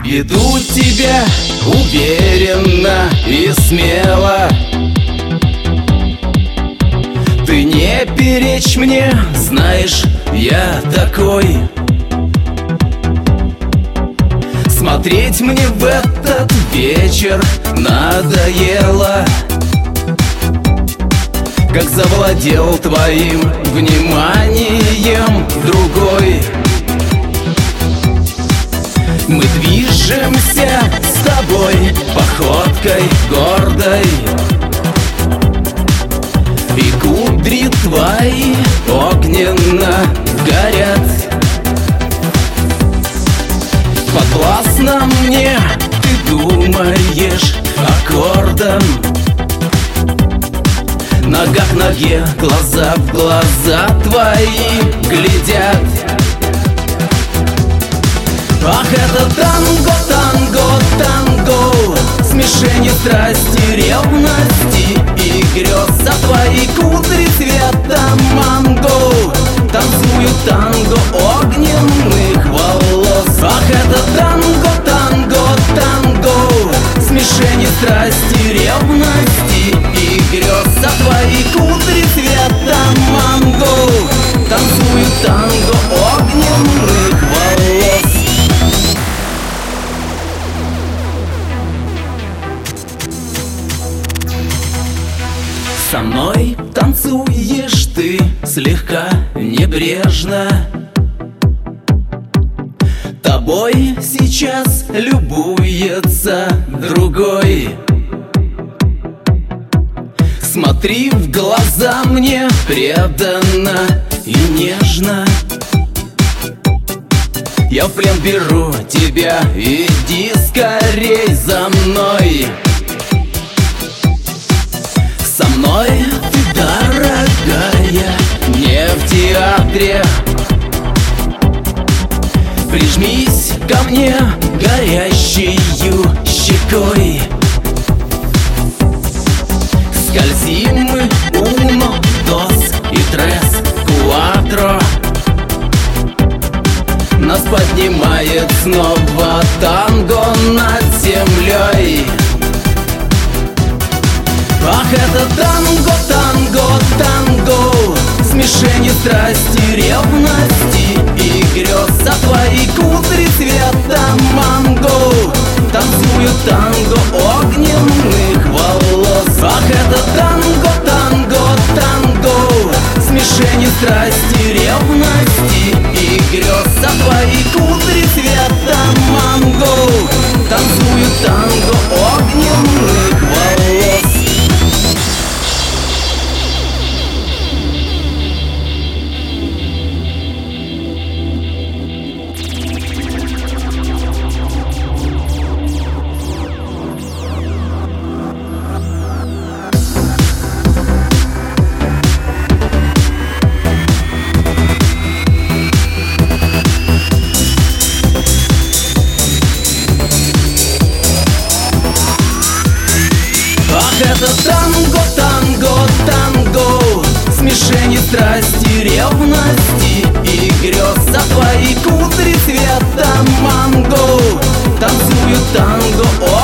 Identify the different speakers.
Speaker 1: Веду тебя уверенно и смело. Ты не перечь мне, знаешь, я такой. Смотреть мне в этот вечер надоело, как завладел твоим вниманием другой. Мы движемся с тобой походкой гордой, и кудри твои огненно горят. Подвластно мне, ты думаешь, аккордом. Нога к ноге, глаза в глаза твои глядят. Ах, это танго, танго, танго, смешение страсти, ревности и грез. А твои кудри цвета манго танцуют танго огненных волос. Ах, это танго, танго, танго, смешение страсти, ревности и грез. А твои кудри цвета манго танцуют танго огненных волос. Со мной танцуешь ты слегка небрежно. Тобой сейчас любуется другой. Смотри в глаза мне преданно и нежно. Я в плен беру тебя, иди скорей за мной. Со мной ты, дорогая, не в театре. Прижмись ко мне горящей щекой. Скользим мы uno, dos и tres, cuatro. Нас поднимает снова танго над землей. Ах, это танго, танго, танго, смешение страсти, ревности и грез. А твои кудри цвета манго танцуют танго огненных волос. Ах, это танго, танго, танго, смешение страсти, ревности и грез. А твои кудри цвета манго танцуют танго огненных волос. Это танго, танго, танго, смешение страсти, ревности и грез. А твои кудри цвета манго танцуют танго